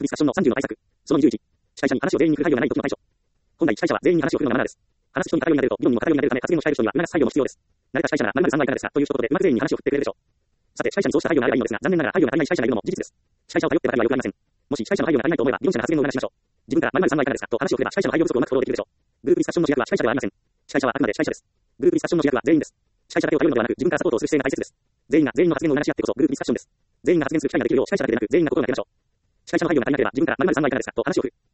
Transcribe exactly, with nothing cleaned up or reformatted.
スカッションのさんじゅうの対策。そのにじゅういち。司会者に話を全員に振る配慮がない時の対処。本来司会者は全員に話を振るのがマナーです。話す人に偏りが出ると議論にも偏りが出るため発言を控える人には促す配慮も必要です。慣れた司会者なら〇〇さんはいかがですかという一言でうまく全員に話を振ってくれるでしょう。さて、司会者にそうした配慮があればいいのですが、残念ながら配慮が足りない司会者がいるのも事実です。司会者を頼ってばかりは良くありません。もし司会者の配慮が足りないと思えば、議論者が発言を促しましょう。自分から〇〇さんはいかがですかと話を振れば、司会者の配慮不足をうまくフォローできるでしょう。グループディスカッションの主役は司会者ではありません。司会者はあくまで司会者です。グループディスカッションの主役は全員です。司会者だけを頼るのではなく、自分からサポートをする姿勢が大切です。全員が全員の発言を促し合ってこそグループディスカッションです。全員が発言する機会ができるよう司会者だけでなく全員が心がけましょう。司会者の配慮が足りなければ自分から〇〇さんはいかがですかと話を振る。